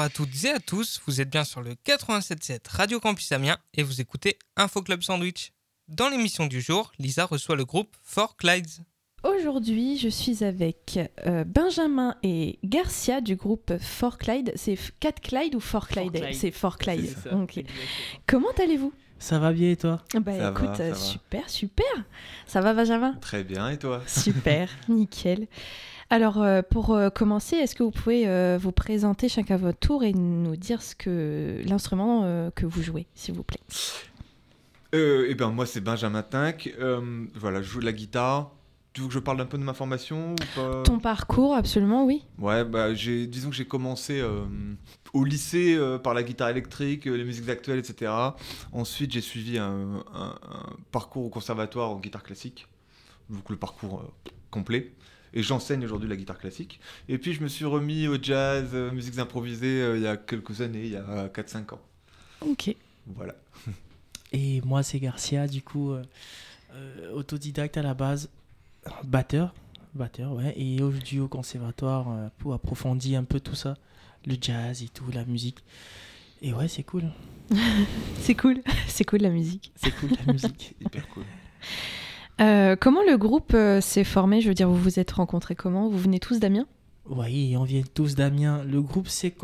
à toutes et à tous, vous êtes bien sur le 87.7 Radio Campus Amiens et vous écoutez Info Club Sandwich. Dans l'émission du jour, Lisa reçoit le groupe Four Clydes. Aujourd'hui, je suis avec Benjamin et Garcia du groupe Four Clydes. C'est 4 Clydes ou Four Clydes ? C'est Four Clydes. C'est ça, Okay. Comment allez-vous ? Ça va bien et toi ? Écoute, super. Ça va Benjamin ? Très bien et toi ? Super, nickel. Alors, pour commencer, est-ce que vous pouvez vous présenter chacun à votre tour et nous dire l'instrument que vous jouez, s'il vous plaît ? Moi, c'est Benjamin Tinck. Je joue de la guitare. Tu veux que je parle un peu de ma formation ou pas ? Ton parcours, absolument, oui. Ouais, disons que j'ai commencé au lycée par la guitare électrique, les musiques actuelles, etc. Ensuite, j'ai suivi un parcours au conservatoire en guitare classique, donc le parcours complet. Et j'enseigne aujourd'hui la guitare classique. Et puis, je me suis remis au jazz, musiques improvisées, il y a quelques années, il y a 4-5 ans. Ok. Voilà. Et moi, c'est Garcia, du coup, autodidacte à la base, batteur, ouais. Et aujourd'hui au conservatoire pour approfondir un peu tout ça, le jazz et tout, la musique. Et ouais, c'est cool. C'est cool la musique. C'est cool la musique. Hyper cool. Comment le groupe s'est formé ? Je veux dire, vous vous êtes rencontrés comment ? Vous venez tous d'Amiens ? Oui, on vient tous d'Amiens. Le groupe s'est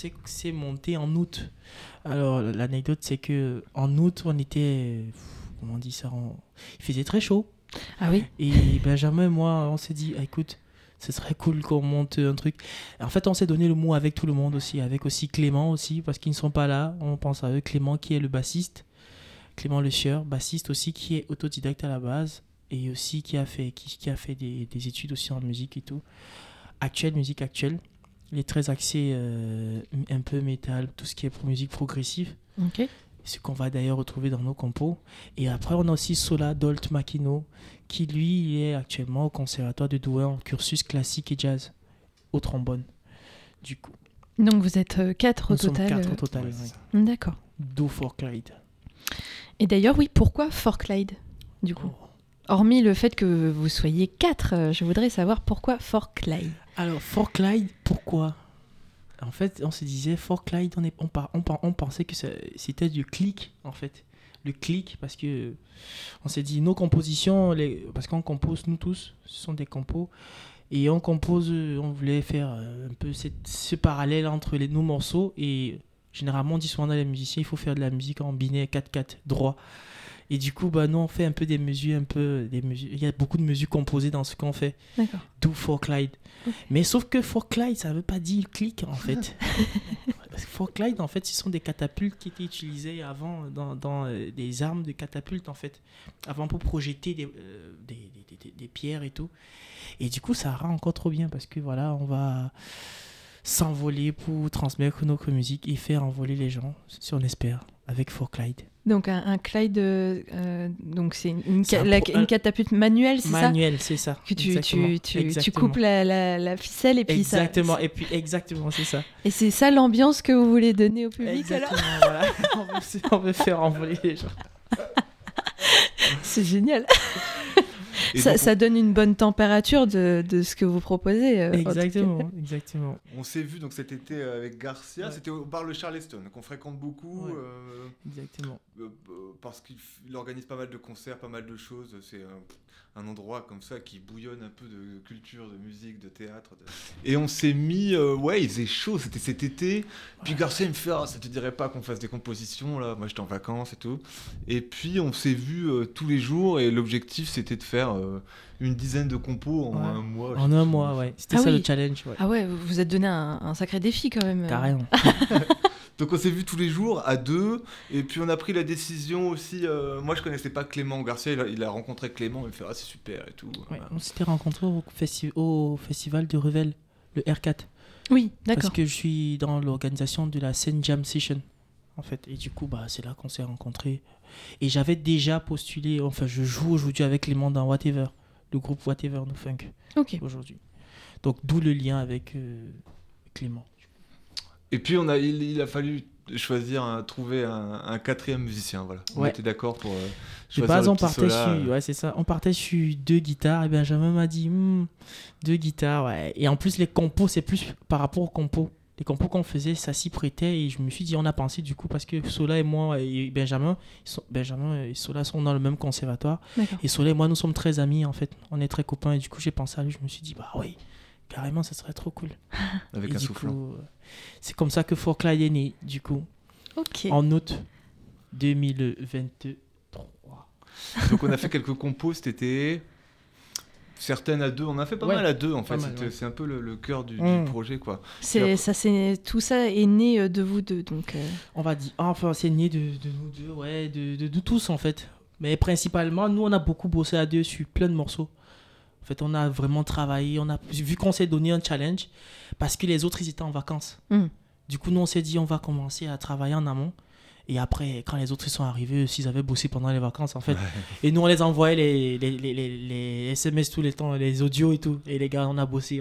monté en août. Alors, l'anecdote, c'est que en août, on était... Comment on dit ça ? Il faisait très chaud. Ah oui ? Et Benjamin et moi, on s'est dit, écoute, ce serait cool qu'on monte un truc. En fait, on s'est donné le mot avec tout le monde aussi, avec aussi Clément aussi, parce qu'ils ne sont pas là. On pense à eux. Clément qui est le bassiste. Clément Le Sieur, bassiste aussi, qui est autodidacte à la base et aussi qui a fait des études aussi en musique et tout. Musique actuelle. Il est très axé un peu métal, tout ce qui est musique progressive. Ok. Ce qu'on va d'ailleurs retrouver dans nos compos. Et après, on a aussi Sola Dolt Makino, qui lui est actuellement au conservatoire de Douai en cursus classique et jazz, au trombone. Du coup. Donc vous êtes 4 au Nous total. sommes 4 au total, ouais, oui. D'accord. Do for Clyde. Et d'ailleurs, oui, pourquoi Four Clydes, du coup ? Hormis le fait que vous soyez 4, je voudrais savoir pourquoi Four Clydes. Alors, Four Clyde, pourquoi ? En fait, on se disait, Four Clyde, on pensait que c'était du clic, en fait. Le clic, parce que on s'est dit, nos compositions, parce qu'on compose, nous tous, ce sont des compos, et on compose, on voulait faire un peu ce parallèle entre nos morceaux, et généralement, on dit souvent dans les musiciens, il faut faire de la musique en binaire 4/4, droit. Et du coup, nous, on fait un peu des mesures. Il y a beaucoup de mesures composées dans ce qu'on fait. D'accord. Do for Clyde. Okay. Mais sauf que for Clyde, ça ne veut pas dire clic, en fait. For Clyde, en fait, ce sont des catapultes qui étaient utilisées avant dans des armes de catapultes, en fait. Avant pour projeter des pierres et tout. Et du coup, ça rend encore trop bien parce que voilà, on va s'envoler pour transmettre notre musique et faire envoler les gens, si on espère, avec For Clyde. Donc un Clyde, donc c'est une catapulte manuelle, c'est ça ? Manuelle, c'est ça. Que tu coupes la ficelle et puis exactement. ça... Et puis exactement, c'est ça. Et c'est ça l'ambiance que vous voulez donner au public. Exactement, voilà. On veut faire envoler les gens. C'est génial. Ça donne une bonne température de ce que vous proposez. Exactement. On s'est vu donc cet été avec Garcia, c'était au bar Le Charleston, qu'on fréquente beaucoup. Ouais. Exactement. Parce qu'il organise pas mal de concerts, pas mal de choses. C'est un endroit comme ça qui bouillonne un peu de culture, de musique, de théâtre. Et on s'est mis, il faisait chaud, c'était cet été. Puis Garcia il me fait, ça te dirait pas qu'on fasse des compositions là ? Moi j'étais en vacances et tout. Et puis on s'est vu tous les jours et l'objectif c'était de faire une dizaine de compos en un mois. En un mois, ouais. C'était ça le challenge. Ouais. Ah ouais, vous vous êtes donné un sacré défi quand même. Carrément. Donc on s'est vu tous les jours à 2 et puis on a pris la décision aussi, moi je connaissais pas Clément Garcia, il a rencontré Clément, il me fait c'est super et tout. Ouais, on s'était rencontrés au festival de Revel, le R4. Oui, d'accord. Parce que je suis dans l'organisation de la scène Jam Session en fait, et du coup c'est là qu'on s'est rencontrés et j'avais déjà postulé, enfin je joue aujourd'hui avec Clément dans Whatever, le groupe Whatever No Funk aujourd'hui. Donc d'où le lien avec Clément. Et puis il a fallu trouver un quatrième musicien, voilà. On était d'accord pour choisir base, le petit Sola. c'est ça. On partait sur 2 guitares et Benjamin m'a dit 2 guitares, ouais. Et en plus les compos, c'est plus par rapport aux compos. les compos qu'on faisait, ça s'y prêtait. Et je me suis dit, on a pensé du coup, parce que Sola et moi et Benjamin et Sola sont dans le même conservatoire. D'accord. Et Sola et moi, nous sommes très amis en fait. On est très copains. Et du coup, j'ai pensé à lui. Je me suis dit, bah oui, carrément, ça serait trop cool. Avec Et un du soufflant. coup, c'est comme ça que For Clyde est né, du coup, Ok. en août 2023. Donc on a fait quelques compos cet été. Certaines à deux, on a fait pas Ouais, mal à deux en fait. pas mal, ouais. C'est un peu le cœur du Mm. projet quoi. Tout ça est né de vous deux, donc. On va dire, enfin, c'est né de nous deux, ouais, de tous en fait. Mais principalement, nous, on a beaucoup bossé à deux sur plein de morceaux. En fait, on a vraiment travaillé, vu qu'on s'est donné un challenge, parce que les autres, ils étaient en vacances. Mm. Du coup, nous, on s'est dit, on va commencer à travailler en amont. Et après, quand les autres ils sont arrivés, s'ils avaient bossé pendant les vacances, en fait. Et nous, on les envoyait les SMS tout le temps, les audios et tout. Et les gars, on a bossé.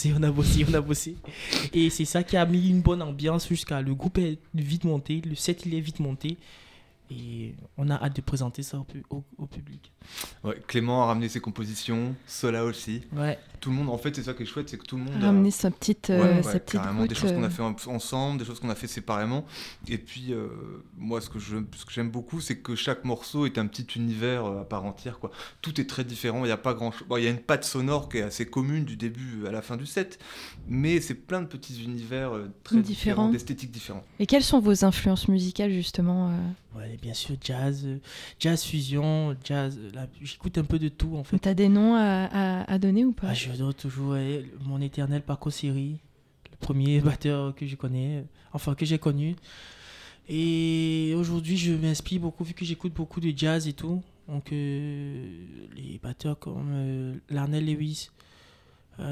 Et c'est ça qui a mis une bonne ambiance jusqu'à... Le groupe est vite monté, le set, il est vite monté. Et on a hâte de présenter ça au public. Ouais, Clément a ramené ses compositions, Sola aussi. Ouais. Tout le monde, en fait, c'est ça qui est chouette, c'est que tout le monde Ramener sa petite, ouais, sa petite carrément, des goutte, choses qu'on a fait ensemble, des choses qu'on a fait séparément. Et puis, moi, ce que j'aime beaucoup, c'est que chaque morceau est un petit univers à part entière, quoi. Tout est très différent, il n'y a pas grand-chose. Bon, il y a une patte sonore qui est assez commune du début à la fin du set, mais c'est plein de petits univers très différents, d'esthétiques différentes. Et quelles sont vos influences musicales, justement Ouais, bien sûr, jazz fusion, jazz. J'écoute un peu de tout, en fait. T'as des noms à donner ou pas Ah, je dois toujours mon éternel Paco Seri, le premier batteur que je connais, enfin que j'ai connu. Et aujourd'hui, je m'inspire beaucoup, vu que j'écoute beaucoup de jazz et tout. Donc, les batteurs comme Larnell Lewis. En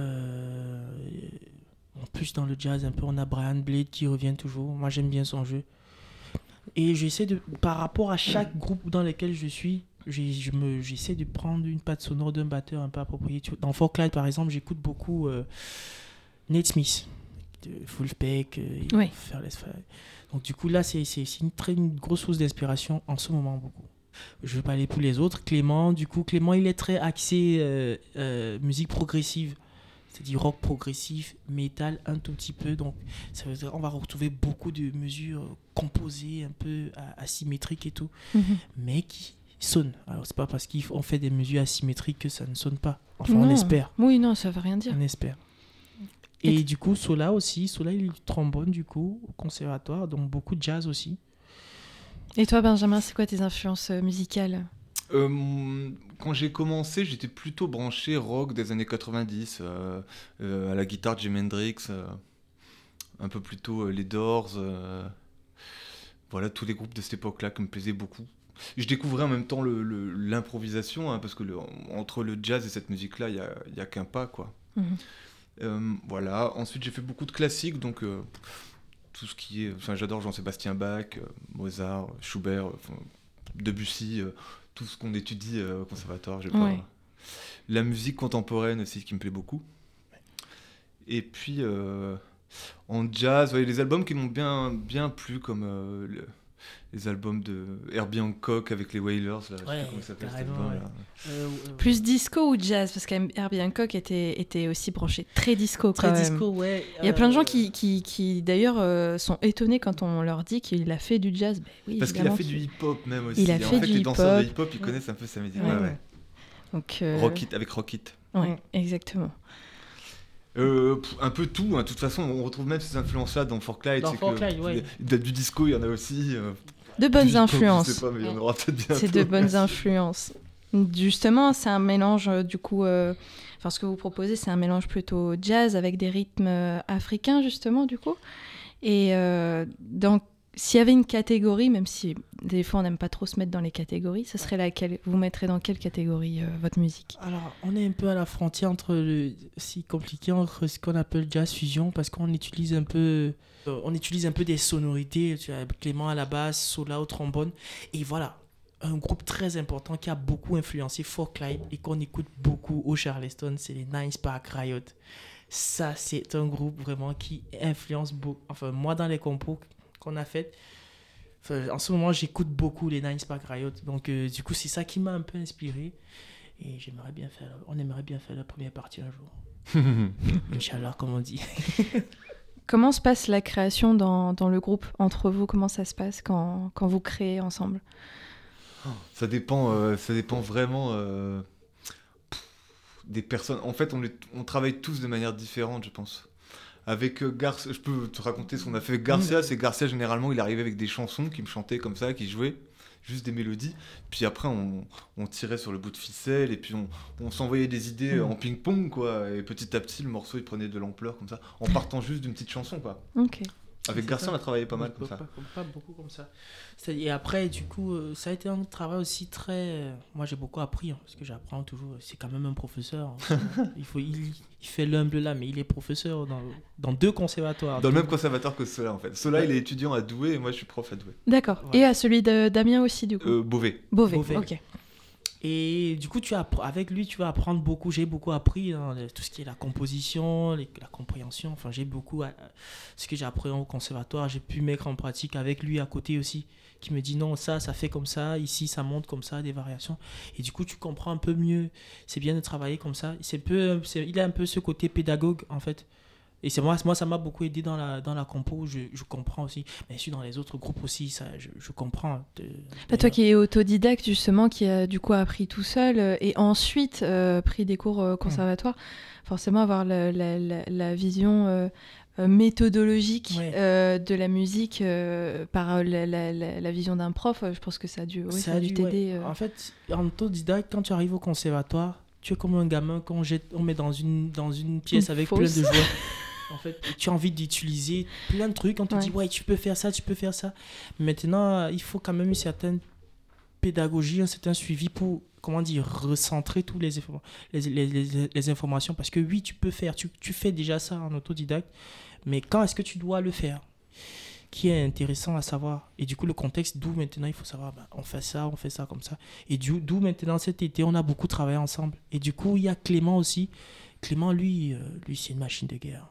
plus, dans le jazz, un peu, on a Brian Blade qui revient toujours. Moi, j'aime bien son jeu. Et j'essaie par rapport à chaque groupe dans lequel je suis, j'essaie de prendre une patte sonore d'un batteur un peu approprié. Dans For Clyde, par exemple, j'écoute beaucoup Nate Smith, de Wolfpack, Oui. Fearless Fire. Donc du coup, là, c'est une grosse source d'inspiration en ce moment, beaucoup. Je vais pas aller pour les autres. Clément, il est très axé musique progressive. C'est-à-dire rock progressif, métal un tout petit peu. Donc, ça veut dire qu'on va retrouver beaucoup de mesures composées, un peu asymétriques et tout, mais qui sonnent. Alors, c'est pas parce qu'on fait des mesures asymétriques que ça ne sonne pas. Enfin, non. on espère. Oui, non, ça veut rien dire. On espère. Et du coup, Sola aussi. Sola, il est du trombone, du coup, au conservatoire. Donc, beaucoup de jazz aussi. Et toi, Benjamin, c'est quoi tes influences musicales ? Quand j'ai commencé, j'étais plutôt branché rock des années 90, à la guitare Jimi Hendrix, un peu plus tôt les Doors, voilà, tous les groupes de cette époque-là qui me plaisaient beaucoup. Je découvrais en même temps l'improvisation, hein, parce que entre le jazz et cette musique-là, il y a qu'un pas, quoi. Voilà. Ensuite, j'ai fait beaucoup de classiques, donc tout ce qui est... Enfin, j'adore Jean-Sébastien Bach, Mozart, Schubert, Debussy... tout ce qu'on étudie au conservatoire. Ouais. La musique contemporaine aussi qui me plaît beaucoup. Et puis en jazz, les albums qui m'ont bien plu, comme les albums de Herbie Hancock avec les Wailers. Là, je sais pas comment ça s'appelle, cet album, là. Plus disco ou jazz ? Parce qu'Herbie Hancock était aussi branché très disco. Très quand même. disco, ouais. Il y a plein de gens qui d'ailleurs, sont étonnés quand on leur dit qu'il a fait du jazz. Ben oui, parce qu'il a fait du hip-hop même aussi. Il a fait du les danseurs de hip-hop. hip-hop, ils connaissent un peu sa musique. Ouais. Donc, Avec Rockit. Ouais, exactement. Un peu tout, hein. De toute façon, on retrouve même ces influences-là dans For Clyde. Dans For Clyde, ouais. Du disco, il y en a aussi. De bonnes du hip-hop, influences. Je sais pas, mais il y en aura peut-être bientôt. C'est de bonnes influences. Justement, c'est un mélange, du coup... Enfin, ce que vous proposez, c'est un mélange plutôt jazz avec des rythmes africains, justement, du coup. Et s'il y avait une catégorie, même si des fois on n'aime pas trop se mettre dans les catégories, ça serait laquelle ? Vous mettrez dans quelle catégorie votre musique ? Alors, on est un peu à la frontière entre si compliqué entre ce qu'on appelle jazz fusion, parce qu'on utilise un peu des sonorités. Tu as Clément à la basse, Sola au trombone, et voilà. Un groupe très important qui a beaucoup influencé For Clyde et qu'on écoute beaucoup au Charleston, c'est les Nine Spark Riot. Ça, c'est un groupe vraiment qui influence beaucoup. Enfin, moi, dans les compos qu'on a faites, en ce moment, j'écoute beaucoup les Nine Spark Riot. Donc, du coup, c'est ça qui m'a un peu inspiré. Et on aimerait bien faire la première partie un jour. Inch'Allah, comme on dit. Comment se passe la création dans le groupe entre vous? Comment ça se passe quand vous créez ensemble? Ça dépend vraiment des personnes. En fait, on travaille tous de manière différente, je pense. Avec Garcia, je peux te raconter ce qu'on a fait avec Garcia. C'est Garcia, généralement, il arrivait avec des chansons qu'il me chantait comme ça, qu'il jouait, juste des mélodies. Puis après, on tirait sur le bout de ficelle et puis on s'envoyait des idées en ping-pong, quoi. Et petit à petit, le morceau, il prenait de l'ampleur comme ça, en partant juste d'une petite chanson, quoi. Ok. Avec C'est Garcia, ça. on a travaillé pas mal comme ça. Pas beaucoup comme ça. Et après, du coup, ça a été un travail aussi très. Moi, j'ai beaucoup appris, parce que j'apprends toujours. C'est quand même un professeur. Il fait l'humble là, mais il est professeur dans 2 conservatoires. Dans le même conservatoire que Sola, en fait. Sola, il est étudiant à Douai et moi, je suis prof à Douai. D'accord. Ouais. Et à celui de Damien aussi, du coup? Beauvais. Beauvais, Beauvais. ok. Et du coup, avec lui, tu vas apprendre beaucoup. J'ai beaucoup appris tout ce qui est la composition, la compréhension. Enfin, j'ai beaucoup. Ce que j'ai appris au conservatoire, j'ai pu mettre en pratique avec lui à côté aussi. Qui me dit non, ça fait comme ça. Ici, ça monte comme ça, des variations. Et du coup, tu comprends un peu mieux. C'est bien de travailler comme ça. Il a un peu ce côté pédagogue, en fait. Et c'est moi, ça m'a beaucoup aidé dans la compo. Je comprends aussi. Mais je suis dans les autres groupes aussi, ça, je comprends. Toi qui es autodidacte, justement, qui a du coup appris tout seul et ensuite pris des cours conservatoires, forcément avoir la vision méthodologique de la musique par la vision d'un prof, je pense que ça a dû t'aider. En fait, en autodidacte, quand tu arrives au conservatoire, tu es comme un gamin qu'on met dans une pièce avec plein de jouets. En fait, tu as envie d'utiliser plein de trucs. On te dit, ouais, tu peux faire ça, tu peux faire ça. Maintenant, il faut quand même une certaine pédagogie, un certain suivi pour, recentrer toutes les informations. Parce que oui, tu peux faire, tu fais déjà ça en autodidacte, mais quand est-ce que tu dois le faire? Qui est intéressant à savoir. Et du coup, le contexte, d'où maintenant il faut savoir, on fait ça comme ça. Et d'où maintenant cet été, on a beaucoup travaillé ensemble. Et du coup, il y a Clément aussi. Clément, lui c'est une machine de guerre.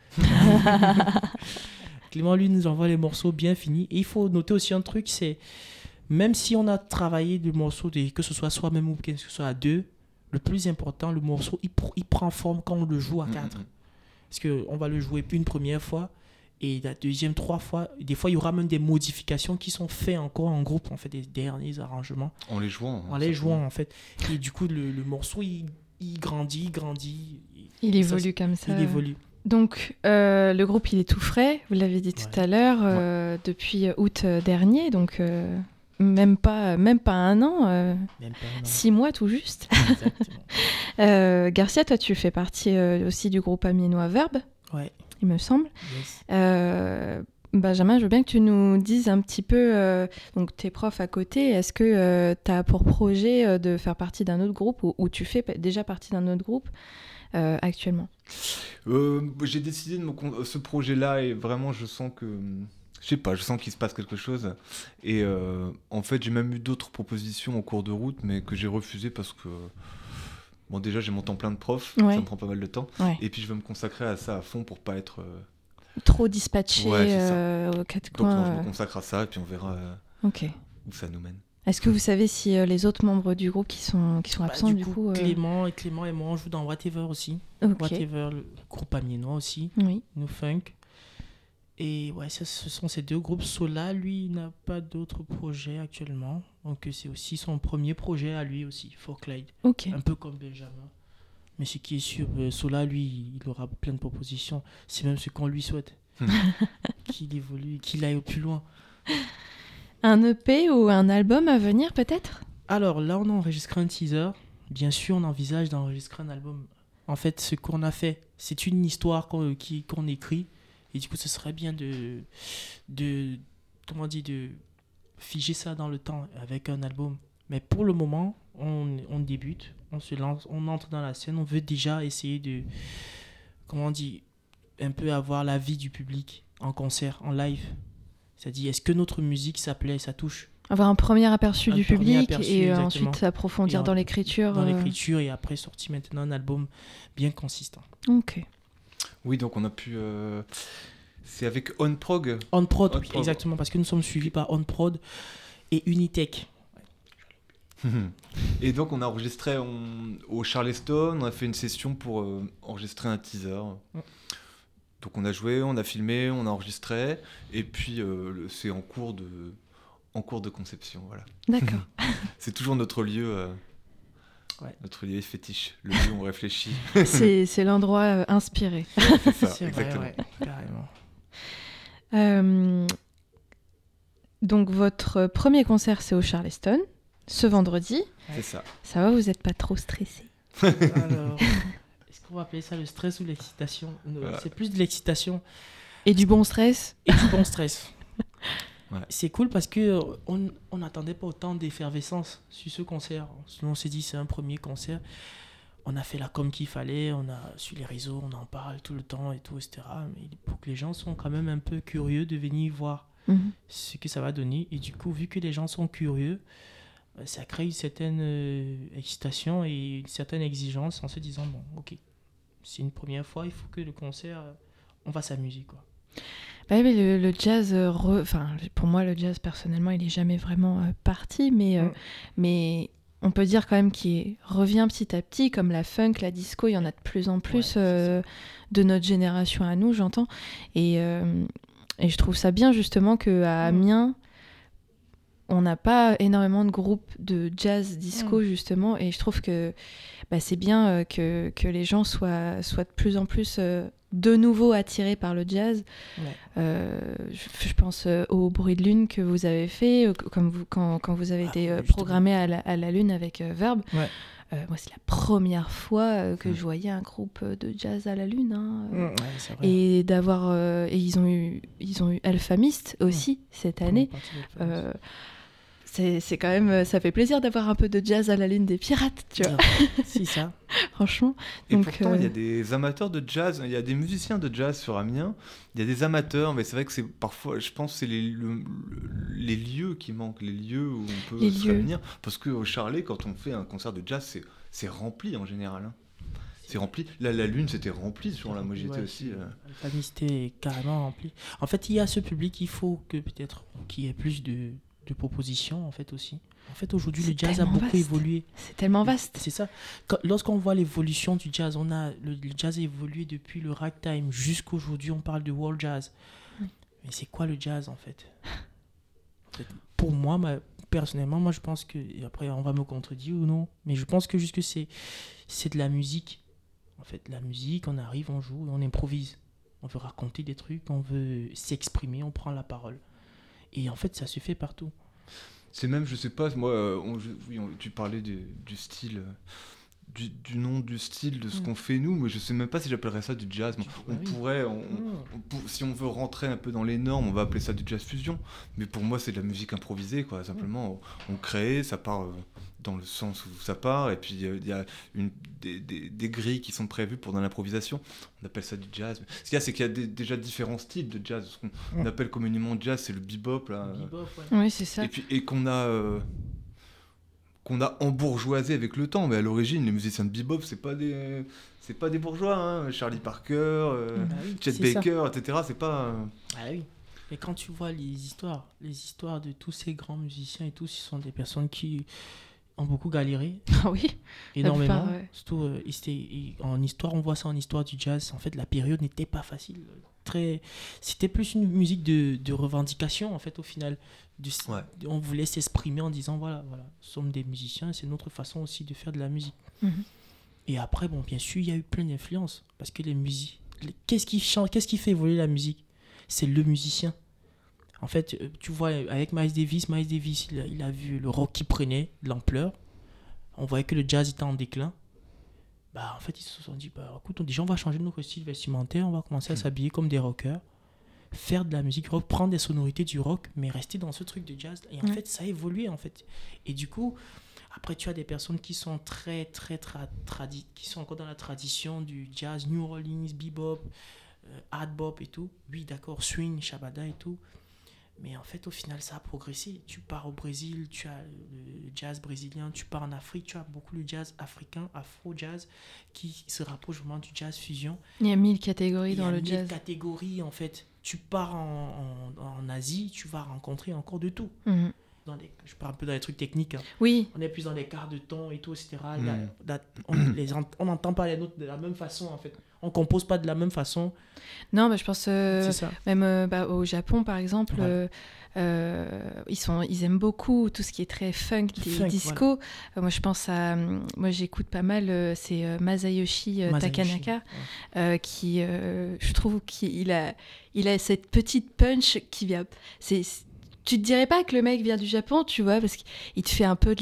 Clément, lui, nous envoie les morceaux bien finis. Et il faut noter aussi un truc, c'est même si on a travaillé le morceau, que ce soit soi-même ou que ce soit à 2, le plus important, le morceau, il prend forme quand on le joue à 4. Parce qu'on va le jouer une première fois, et la deuxième, 3 fois. Des fois, il y aura même des modifications qui sont faites encore en groupe, en fait, des derniers arrangements. En les jouant. En fait. Et du coup, le morceau, il grandit. Il évolue comme ça. Il évolue. Donc, le groupe, il est tout frais, vous l'avez dit tout à l'heure, depuis août dernier, donc même pas 1 an, 6 mois tout juste. Exactement. Garcia, toi, tu fais partie aussi du groupe amiénois Verbe, il me semble. Yes. Benjamin, je veux bien que tu nous dises un petit peu, donc tu es prof à côté, est-ce que tu as pour projet de faire partie d'un autre groupe ou tu fais déjà partie d'un autre groupe actuellement? J'ai décidé de ce projet-là et vraiment je sens que je sens qu'il se passe quelque chose et en fait j'ai même eu d'autres propositions en cours de route mais que j'ai refusé parce que bon déjà j'ai mon temps plein de prof, ça me prend pas mal de temps et puis je veux me consacrer à ça à fond pour pas être trop dispatché aux 4 coins. Donc je me consacre à ça et puis on verra où ça nous mène. Est-ce que vous savez si les autres membres du groupe qui sont absents du coup Clément et moi on joue dans Whatever aussi. Whatever, le groupe amiénois aussi. Oui. Nous Funk. Et ouais, ce sont ces 2 groupes. Sola, lui, n'a pas d'autres projets actuellement. Donc c'est aussi son premier projet à lui aussi, For Clyde. Un peu comme Benjamin. Mais ce qui est sûr, Sola, lui, il aura plein de propositions. C'est même ce qu'on lui souhaite. Qu'il évolue, qu'il aille au plus loin. Un EP ou un album à venir peut-être? Alors là, on a enregistré un teaser. Bien sûr, on envisage d'enregistrer un album. En fait, ce qu'on a fait, c'est une histoire qu'on écrit. Et du coup, ce serait bien de figer ça dans le temps avec un album. Mais pour le moment, on débute, on se lance, on entre dans la scène. On veut déjà essayer de, un peu avoir l'avis du public en concert, en live. C'est-à-dire, est-ce que notre musique, ça plaît, ça touche? Avoir un premier aperçu du public et exactement. ensuite approfondir dans l'écriture. Dans l'écriture et après sortir maintenant un album bien consistant. Ok. Oui, donc on a pu... C'est avec OnProg. OnProd, oui, exactement, parce que nous sommes suivis par OnProd et Unitech. Et donc on a enregistré au Charleston, on a fait une session pour enregistrer un teaser. Donc on a joué, on a filmé, on a enregistré, et puis c'est en cours de conception, voilà. D'accord. C'est toujours notre lieu fétiche, le lieu où on réfléchit. C'est l'endroit inspiré. C'est ça, C'est exactement. vrai, ouais, carrément. Donc votre premier concert, c'est au Charleston, ce vendredi. C'est ça. Ça va, vous n'êtes pas trop stressé? Alors, est-ce qu'on va appeler ça le stress ou l'excitation? Voilà. C'est plus de l'excitation Et du bon stress? et du bon stress. Ouais. C'est cool parce que on n'attendait pas autant d'effervescence sur ce concert. Sinon, on s'est dit c'est un premier concert. On a fait la com qu'il fallait, on a sur les réseaux, on en parle tout le temps et tout, etc. Mais pour que les gens sont quand même un peu curieux de venir voir ce que ça va donner. Et du coup, vu que les gens sont curieux, ça crée une certaine excitation et une certaine exigence en se disant bon, ok, c'est une première fois, il faut que le concert, on va s'amuser, quoi. Bah oui, mais le jazz, pour moi, le jazz, personnellement, il n'est jamais vraiment parti, mais on peut dire quand même qu'il revient petit à petit, comme la funk, la disco, il y en a de plus en plus de notre génération à nous, j'entends. Et je trouve ça bien, justement, qu'à Amiens, on n'a pas énormément de groupes de jazz disco, justement, et je trouve que c'est bien que les gens soient de plus en plus de nouveau attirés par le jazz. Je pense au Bruit de Lune que vous avez fait, quand vous avez été programmé à la Lune avec Verbe. Moi, c'est la première fois que je voyais un groupe de jazz à la Lune. C'est vrai. Et d'avoir... et ils ont eu Alphamist aussi cette année. C'est quand même, ça fait plaisir d'avoir un peu de jazz à la Lune des Pirates, tu vois. C'est ça. Franchement. Et donc, pourtant, il y a des amateurs de jazz, il y a des musiciens de jazz sur Amiens, il y a des amateurs, mais c'est vrai que c'est parfois, je pense que c'est les lieux qui manquent, les lieux où on peut se réunir. Parce qu'au Charlet, quand on fait un concert de jazz, c'est rempli en général. C'est rempli. Là, la Lune, c'était rempli sur là. Moi, j'étais aussi. La liste est carrément remplie. En fait, il y a ce public, il faut que peut-être qu'il y ait plus de propositions, en fait, aussi. En fait, aujourd'hui, le jazz a beaucoup évolué. C'est tellement vaste. C'est ça. Lorsqu'on voit l'évolution du jazz, le jazz a évolué depuis le ragtime jusqu'à aujourd'hui, on parle de world jazz. Mais c'est quoi le jazz, en fait? Pour moi, personnellement, je pense que, et après on va me contredire ou non, mais je pense que juste que c'est de la musique. En fait, la musique, on arrive, on joue, on improvise. On veut raconter des trucs, on veut s'exprimer, on prend la parole. Et en fait, ça se fait partout. C'est même, je sais pas, moi, tu parlais du style, du nom du style de ce qu'on fait nous, mais je sais même pas si j'appellerais ça du jazz. Si on veut rentrer un peu dans les normes, on va appeler ça du jazz fusion. Mais pour moi, c'est de la musique improvisée, quoi. Simplement, on crée, ça part dans le sens où ça part, et puis il y a des grilles qui sont prévues pour dans l'improvisation. On appelle ça du jazz. Ce qu'il y a, c'est qu'il y a déjà différents styles de jazz. Ce qu'on appelle communément jazz, c'est le bebop, là. Oui, c'est ça. Et qu'on a embourgeoisé avec le temps, mais à l'origine, les musiciens de bebop, c'est pas des bourgeois, hein. Charlie Parker, Chet Baker, ça. Etc. C'est pas. Ah oui. Et quand tu vois les histoires de tous ces grands musiciens et tous, ce sont des personnes qui ont beaucoup galéré. Ah oui. Énormément. Surtout en histoire, on voit ça en histoire du jazz. En fait, la période n'était pas facile. C'était plus une musique de revendication, en fait, au final. On voulait s'exprimer en disant voilà, nous sommes des musiciens, c'est notre façon aussi de faire de la musique. Et après, bien sûr, il y a eu plein d'influences. Parce que qu'est-ce qui fait évoluer la musique? C'est le musicien. En fait, tu vois, avec Miles Davis, il a vu le rock qui prenait de l'ampleur. On voyait que le jazz était en déclin. En fait, ils se sont dit, écoute, déjà, on va changer notre style vestimentaire, on va commencer à s'habiller comme des rockers, faire de la musique rock, prendre des sonorités du rock, mais rester dans ce truc de jazz. Et en fait, ça a évolué, en fait. Et du coup, après, tu as des personnes qui sont très, très qui sont encore dans la tradition du jazz, New Orleans, bebop, hard bop et tout. Oui, d'accord, swing, shabada et tout. Mais en fait, au final, ça a progressé. Tu pars au Brésil, tu as le jazz brésilien. Tu pars en Afrique, tu as beaucoup le jazz africain, afro-jazz, qui se rapproche vraiment du jazz fusion. Il y a 1000 catégories dans le jazz. Il y a 1000 catégories, en fait. Tu pars en Asie, tu vas rencontrer encore de tout. je parle un peu dans les trucs techniques. Hein. Oui, On est plus dans les quarts de ton et tout, etc. Mm. On n'entend pas les notes de la même façon, en fait. On compose pas de la même façon. non, je pense C'est ça. même au Japon, par exemple, Ouais. ils aiment beaucoup tout ce qui est très funk, Funk, disco. Moi, je pense moi, j'écoute pas mal, c'est Masayoshi Takanaka, qui, je trouve qu'il a cette petite punch qui vient. Tu te dirais pas que le mec vient du Japon, tu vois, parce qu'il te fait un peu de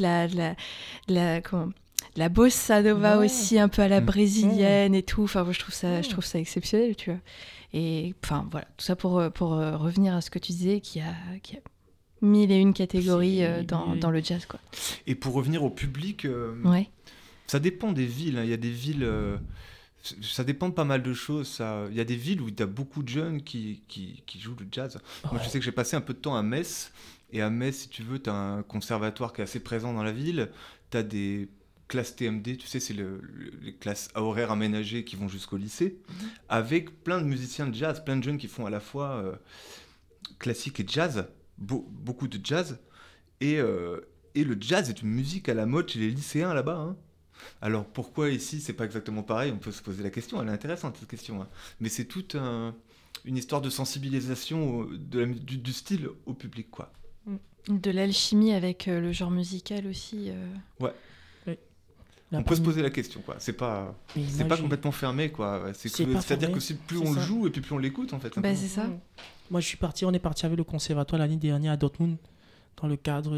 la bossa nova Ouais. aussi, un peu à la Mm. brésilienne et tout. Enfin, moi, je trouve Ouais. ça exceptionnel, tu vois. Et enfin, voilà, tout ça pour revenir à ce que tu disais, qui a mille et une catégories C'est- dans le jazz, quoi. Et pour revenir au public, Ouais. ça dépend des villes. Hein. Il y a des villes. Ça dépend de pas mal de choses. Il y a des villes où il y a beaucoup de jeunes qui jouent le jazz. Moi, je sais que j'ai passé un peu de temps à Metz. Et à Metz, si tu veux, tu as un conservatoire qui est assez présent dans la ville. Tu as des classes TMD, tu sais, c'est les classes à horaires aménagées qui vont jusqu'au lycée, avec plein de musiciens de jazz, plein de jeunes qui font à la fois classique et jazz, beaucoup de jazz. Et le jazz est une musique à la mode chez les lycéens là-bas. Hein. Alors pourquoi ici c'est pas exactement pareil? On peut se poser la question, elle est intéressante cette question. Hein. Mais c'est toute une histoire de sensibilisation du style au public, quoi. De l'alchimie avec le genre musical aussi. La On peut se première- poser la question, quoi. C'est pas Mais c'est moi, pas j'ai- complètement fermé, quoi. C'est pas C'est-à-dire fermé, que plus c'est on le ça. joue et puis plus on l'écoute, en fait. Bah, simplement. c'est ça. Moi, on est parti avec le conservatoire l'année dernière à Dortmund, dans le cadre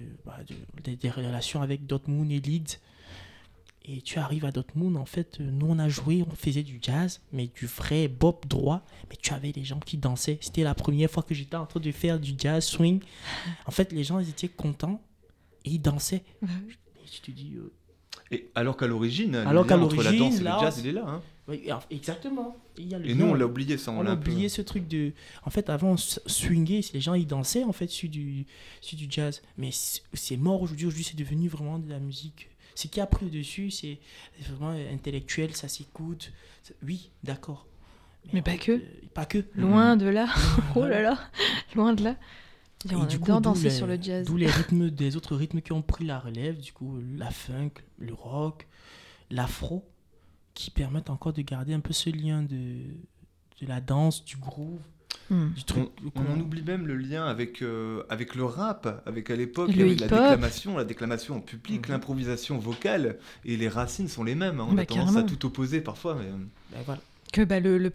des relations avec Dortmund et Leeds. Et tu arrives à Dortmund, en fait, nous on a joué, on faisait du jazz, mais du vrai bop droit, mais tu avais des gens qui dansaient. C'était la première fois que j'étais en train de faire du jazz swing. En fait, les gens, ils étaient contents et ils dansaient. Et tu te dis... Et alors qu'à l'origine, le Alors qu'à lien entre la l'origine, danse et là, le jazz, il est là. Hein. oui, alors, exactement. Il y a le Et lien. nous, on l'a oublié, ça. On l'a a un peu- oublié ce truc de... En fait, avant, on swingait, les gens, ils dansaient, en fait, sur du jazz. Mais c'est mort aujourd'hui. Aujourd'hui, c'est devenu vraiment de la musique. Ce qui a pris le dessus, c'est vraiment intellectuel, ça s'écoute. Oui, d'accord. Mais pas que. Pas que. Loin de là. Oh Voilà. là là. Loin de là. Et On du coup, adore d'où danser sur le jazz. D'où les rythmes, des autres rythmes qui ont pris la relève, du coup, la funk, le rock, l'afro, qui permettent encore de garder un peu ce lien de la danse, du groove, du truc. On en oublie même le lien avec le rap, avec à l'époque Le avec hip-hop. la déclamation en public, l'improvisation vocale, et les racines sont les mêmes. Hein. On Bah, a tendance à carrément. tout opposer parfois, mais Ben voilà. Que le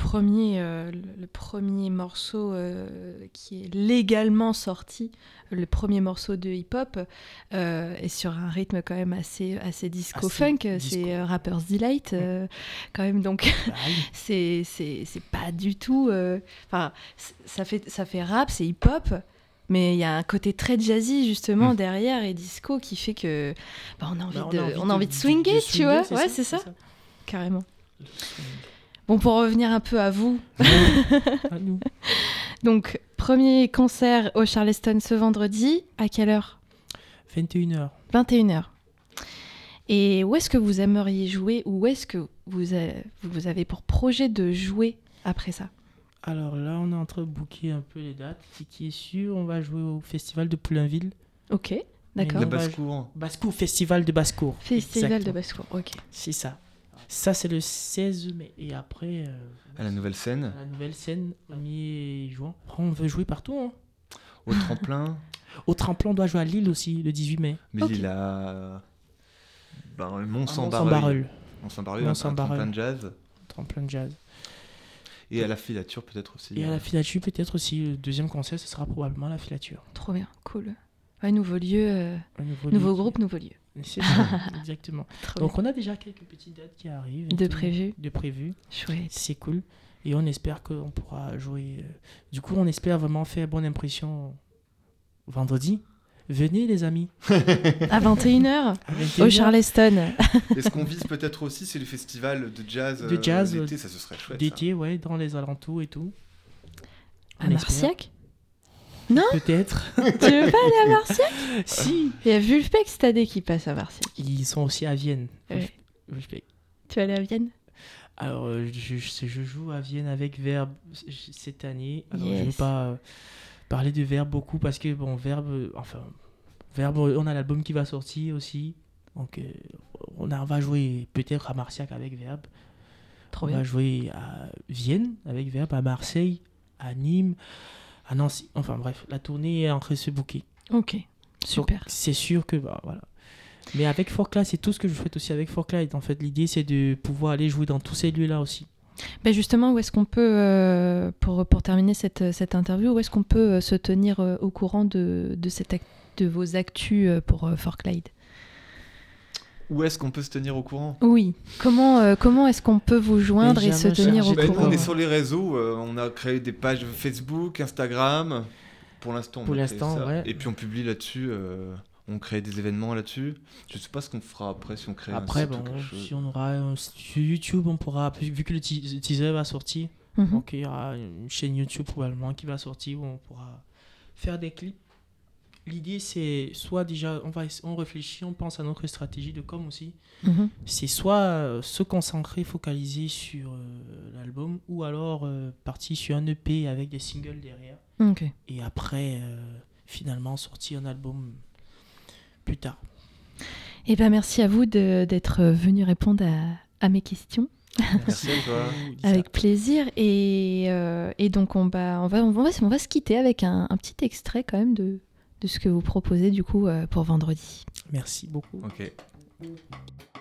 premier morceau qui est légalement sorti, le premier morceau de hip-hop, est sur un rythme quand même assez disco-funk. disco. C'est Rapper's Delight, quand même. Donc, Bah oui. c'est pas du tout... Enfin, ça fait rap, c'est hip-hop, mais il y a un côté très jazzy, justement, derrière, et disco, qui fait que on a envie de swinger, tu vois. Ouais, c'est ça, carrément. Bon, pour revenir un peu à vous, À nous. donc premier concert au Charleston ce vendredi, à quelle heure? 21h. 21h. Et où est-ce que vous aimeriez jouer, ou où est-ce que vous avez pour projet de jouer après ça? Alors là, on est en train de booker un peu les dates. Ce qui est sûr, on va jouer au festival de Poulainville. Ok, d'accord. la Non, bah, basse-cour. Basse-Cour, festival de Basse-Cour. Festival Exactement. de basse-cour, ok. C'est ça. Ça, c'est le 16 mai. Et après, À la nouvelle scène, la nouvelle scène, mi-juin. Après, on veut jouer partout. Hein. au tremplin. Au tremplin, on doit jouer à Lille aussi, le 18 mai. Mais Ok. il a. À Mont-Saint-Barreul. Mont-Saint-Barreul. Un Mont-Saint-Barreul. tremplin de jazz. Tremplin de jazz. Et à la filature, peut-être aussi. Et à la filature, peut-être aussi, le deuxième concert, ce sera probablement la filature. Trop bien, cool. Ouais, nouveau lieu, Un nouveau lieu groupe, nouveau lieu. C'est ça, exactement. Trop Donc, on a déjà quelques petites dates qui arrivent. et De tout. prévues. De prévues. Chouette. C'est cool. Et on espère qu'on pourra jouer. Du coup, on espère vraiment faire bonne impression vendredi. Venez, les amis. À 21h, À au 21h. Charleston. Et ce qu'on vise peut-être aussi, c'est le festival de jazz. De jazz, d'été, ça ce serait chouette. D'été, ouais, dans les alentours et tout. À On espère. Marciac? Non, Peut-être. tu veux pas aller à Marciac? Si. Il y a Vulfpeck cette année qui passe à Marciac. Ils sont aussi à Vienne. Ouais. Wolfpack. Tu vas aller à Vienne? Alors, je joue à Vienne avec Verbe cette année. Alors, je ne Yes. veux pas parler de Verbe beaucoup parce que, bon, Verbe, enfin, Verbe, on a l'album qui va sortir aussi. Donc, on va jouer peut-être à Marciac avec Verbe. Trop On bien. va jouer à Vienne avec Verbe, à Marseille, à Nîmes, à Nancy. Enfin bref, la tournée est en train de se booker. Ok, super. Donc, c'est sûr que voilà. Mais avec Forclaz, c'est tout ce que je souhaite aussi avec Forclaz. En fait, l'idée, c'est de pouvoir aller jouer dans tous ces lieux-là aussi. Ben justement, où est-ce qu'on peut, pour terminer cette interview, où est-ce qu'on peut se tenir au courant de vos actus pour Fort Clyde? Où est-ce qu'on peut se tenir au courant? Oui. Comment est-ce qu'on peut vous joindre et se Benjamin tenir au Chargé. Nous, courant? on est sur les réseaux, on a créé des pages Facebook, Instagram. Pour l'instant, on Pour a créé l'instant, ça. ouais. Et puis on publie là-dessus, on crée des événements là-dessus. Je sais pas ce qu'on fera après si on crée un Après, site ou quelque chose. si on aura sur YouTube, on pourra, vu que le teaser va sortir, Mhm. donc il y aura une chaîne YouTube probablement qui va sortir où on pourra faire des clips. L'idée, c'est soit déjà, on réfléchit, on pense à notre stratégie de com aussi. Mhm. C'est soit se concentrer, focaliser sur l'album, ou alors partir sur un EP avec des singles derrière. Ok. Et après, finalement, sortir un album plus tard. Eh ben, merci à vous d'être venu répondre à mes questions. Merci à toi. Lisa. Avec plaisir. Et donc, on va se quitter avec un petit extrait quand même de ce que vous proposez du coup pour vendredi. Merci beaucoup. Ok.